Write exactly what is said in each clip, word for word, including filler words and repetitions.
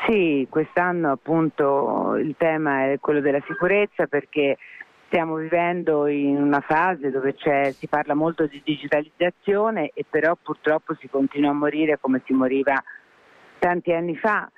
Sì, quest'anno appunto il tema è quello della sicurezza, perché stiamo vivendo in una fase dove c'è, si parla molto di digitalizzazione e però purtroppo si continua a morire come si moriva tanti anni fa.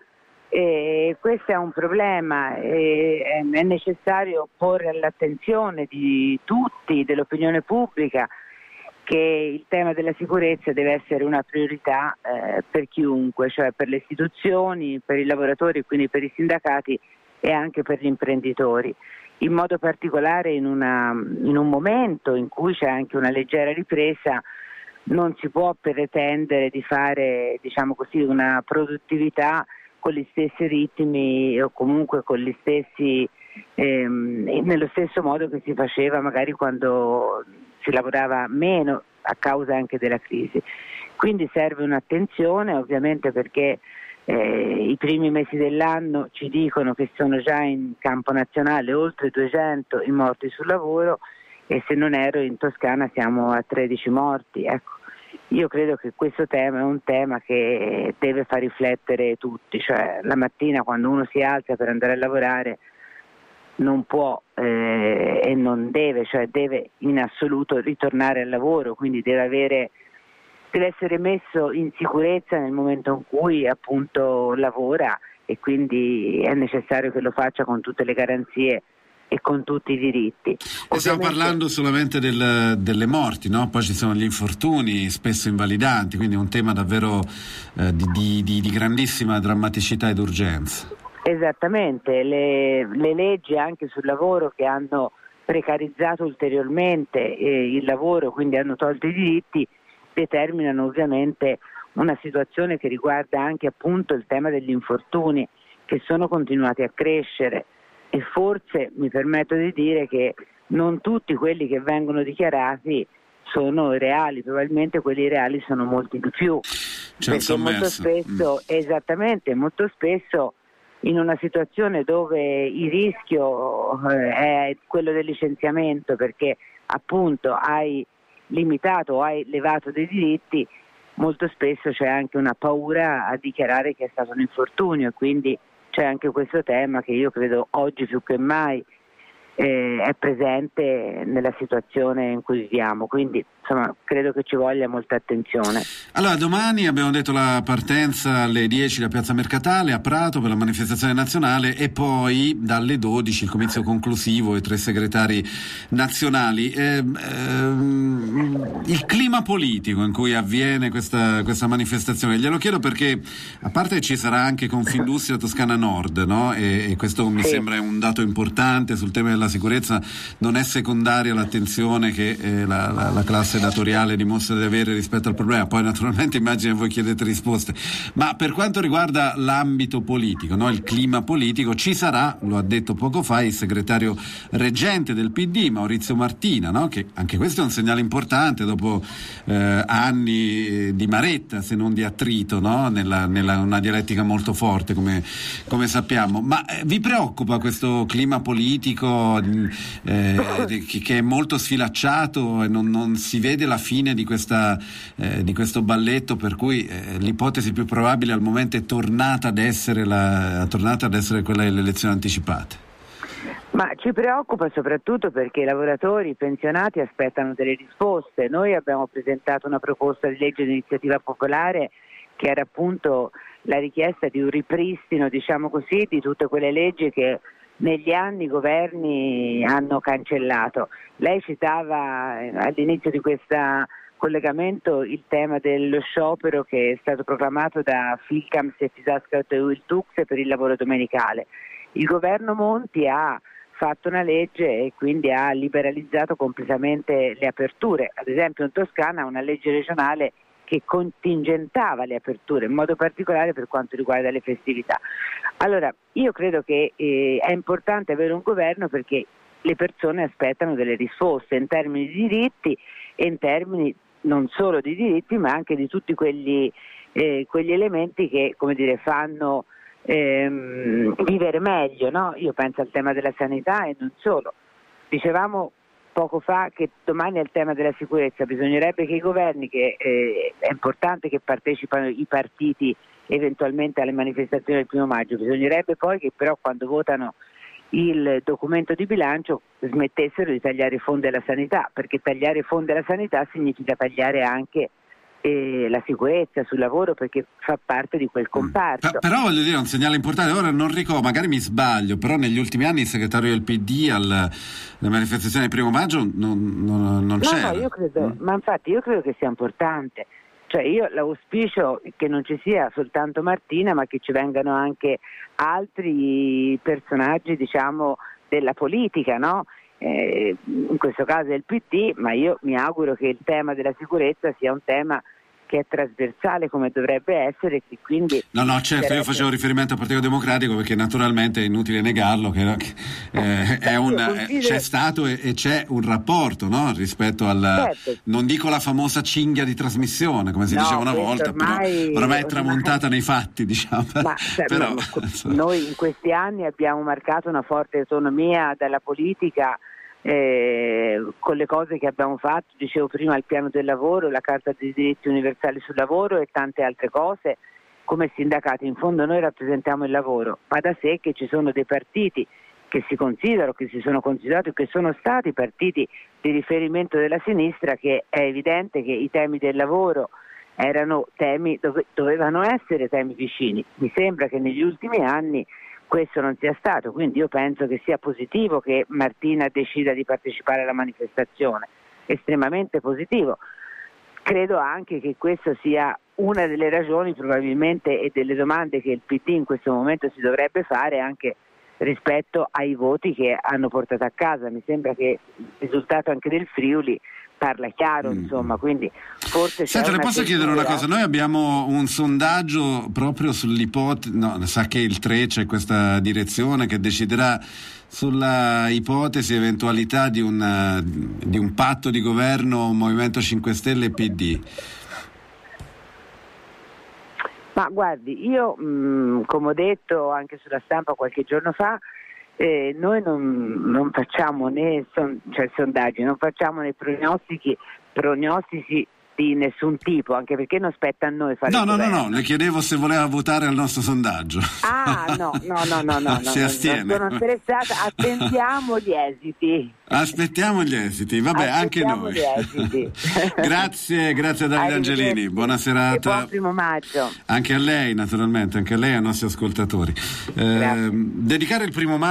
E questo è un problema, e è necessario porre all'attenzione di tutti, dell'opinione pubblica, che il tema della sicurezza deve essere una priorità eh, per chiunque, cioè per le istituzioni, per i lavoratori, quindi per i sindacati e anche per gli imprenditori. In modo particolare in, una, in un momento in cui c'è anche una leggera ripresa, non si può pretendere di fare, diciamo così, una produttività con gli stessi ritmi o comunque con gli stessi, ehm, nello stesso modo che si faceva magari quando si lavorava meno a causa anche della crisi. Quindi serve un'attenzione, ovviamente, perché eh, i primi mesi dell'anno ci dicono che sono già in campo nazionale oltre duecento i morti sul lavoro, e se non erro in Toscana siamo a tredici morti. Ecco, io credo che questo tema è un tema che deve far riflettere tutti, cioè la mattina quando uno si alza per andare a lavorare non può eh, e non deve, cioè deve in assoluto ritornare al lavoro, quindi deve avere, deve essere messo in sicurezza nel momento in cui appunto lavora, e quindi è necessario che lo faccia con tutte le garanzie e con tutti i diritti. E stiamo Ovviamente... parlando solamente del, delle morti, no? Poi ci sono gli infortuni, spesso invalidanti, quindi è un tema davvero eh, di, di, di grandissima drammaticità ed urgenza. Esattamente, le, le leggi anche sul lavoro che hanno precarizzato ulteriormente eh, il lavoro, quindi hanno tolto i diritti, determinano ovviamente una situazione che riguarda anche appunto il tema degli infortuni, che sono continuati a crescere, e forse mi permetto di dire che non tutti quelli che vengono dichiarati sono reali, probabilmente quelli reali sono molti di più, C'è perché molto spesso, mm. esattamente, molto spesso in una situazione dove il rischio eh, è quello del licenziamento, perché appunto hai limitato o hai levato dei diritti, molto spesso c'è anche una paura a dichiarare che è stato un infortunio, e quindi c'è anche questo tema che io credo oggi più che mai eh, è presente nella situazione in cui viviamo, quindi insomma credo che ci voglia molta attenzione. Allora, domani abbiamo detto la partenza alle dieci da Piazza Mercatale a Prato per la manifestazione nazionale, e poi dalle dodici il comizio conclusivo e tre segretari nazionali. Eh, ehm, il clima politico in cui avviene questa, questa manifestazione, glielo chiedo perché a parte che ci sarà anche Confindustria Toscana Nord, no? E, e questo mi sì. sembra un dato importante sul tema della sicurezza, non è secondaria l'attenzione che eh, la, la, la classe datoriale dimostra di avere rispetto al problema. Poi naturalmente immagino voi chiedete risposte, ma per quanto riguarda l'ambito politico, no? Il clima politico, ci sarà, lo ha detto poco fa il segretario reggente del P D Maurizio Martina, no? Che anche questo è un segnale importante dopo eh, anni di maretta, se non di attrito, no? nella, nella una dialettica molto forte come, come sappiamo. Ma eh, vi preoccupa questo clima politico eh, che, che è molto sfilacciato e non, non si vede la fine di questa eh, di questo balletto, per cui eh, l'ipotesi più probabile al momento è tornata ad essere la tornata ad essere quella delle elezioni anticipate? Ma ci preoccupa soprattutto perché i lavoratori, i pensionati aspettano delle risposte. Noi abbiamo presentato una proposta di legge di iniziativa popolare che era appunto la richiesta di un ripristino, diciamo così, di tutte quelle leggi che negli anni i governi hanno cancellato. Lei citava all'inizio di questo collegamento il tema dello sciopero che è stato proclamato da Filcams e Fisascat e Wiltux per il lavoro domenicale. Il governo Monti ha fatto una legge e quindi ha liberalizzato completamente le aperture. Ad esempio in Toscana una legge regionale che contingentava le aperture, in modo particolare per quanto riguarda le festività. Allora, io credo che eh, è importante avere un governo perché le persone aspettano delle risposte in termini di diritti e in termini non solo di diritti, ma anche di tutti quegli, eh, quegli elementi che, come dire, fanno ehm, vivere meglio, no? Io penso al tema della sanità e non solo. Dicevamo poco fa che domani è il tema della sicurezza, bisognerebbe che i governi, che eh, è importante che partecipano i partiti eventualmente alle manifestazioni del primo maggio. Bisognerebbe poi che però quando votano il documento di bilancio smettessero di tagliare i fondi alla sanità, perché tagliare i fondi alla sanità significa tagliare anche eh, la sicurezza sul lavoro, perché fa parte di quel comparto. P- però voglio dire, un segnale importante, ora non ricordo, magari mi sbaglio, però negli ultimi anni il segretario del P D alla manifestazione del primo maggio non, non, non c'era. No, io credo, mm. ma infatti io credo che sia importante. Cioè io l'auspicio che non ci sia soltanto Martina, ma che ci vengano anche altri personaggi, diciamo, della politica, no? Eh, in questo caso è il P D, ma io mi auguro che il tema della sicurezza sia un tema che è trasversale come dovrebbe essere, che quindi no no certo sarebbe... io facevo riferimento al Partito Democratico perché naturalmente è inutile negarlo che eh, è un, considero... c'è stato e, e c'è un rapporto, no? Rispetto al certo. Non dico la famosa cinghia di trasmissione come si no, diceva una volta, ormai... però ormai è tramontata ormai... nei fatti, diciamo. Ma, cioè, però, ma, noi in questi anni abbiamo marcato una forte autonomia dalla politica. Eh, con le cose che abbiamo fatto, dicevo prima, il piano del lavoro, la Carta dei diritti universali sul lavoro e tante altre cose. Come sindacati in fondo noi rappresentiamo il lavoro, ma da sé che ci sono dei partiti che si considerano, che si sono considerati, che sono stati partiti di riferimento della sinistra, che è evidente che i temi del lavoro erano temi, dove, dovevano essere temi vicini. Mi sembra che negli ultimi anni questo non sia stato, quindi io penso che sia positivo che Martina decida di partecipare alla manifestazione, estremamente positivo. Credo anche che questa sia una delle ragioni probabilmente e delle domande che il P D in questo momento si dovrebbe fare anche rispetto ai voti che hanno portato a casa. Mi sembra che il risultato anche del Friuli parla chiaro, mm. insomma, quindi forse Senta, le posso cultura... chiedere una cosa? Noi abbiamo un sondaggio proprio sull'ipotesi, no, sa che il tre c'è questa direzione che deciderà sulla ipotesi, eventualità di un, di un patto di governo Movimento cinque Stelle e P D. Ma guardi, io mh, come ho detto anche sulla stampa qualche giorno fa, Eh, noi non, non facciamo né son, cioè sondaggi, non facciamo né prognostici, prognostici di nessun tipo, anche perché non spetta a noi fare. No, no, no, no, le chiedevo se voleva votare al nostro sondaggio. Ah, no, no, no, no, no, si no, astiene. non sono interessata, attendiamo gli esiti. Aspettiamo gli esiti, vabbè, Aspettiamo anche noi. Gli esiti. Grazie, grazie a Davide Angelini, buona serata. E buon primo maggio. Anche a lei, naturalmente, anche a lei e ai nostri ascoltatori. Eh, dedicare il primo maggio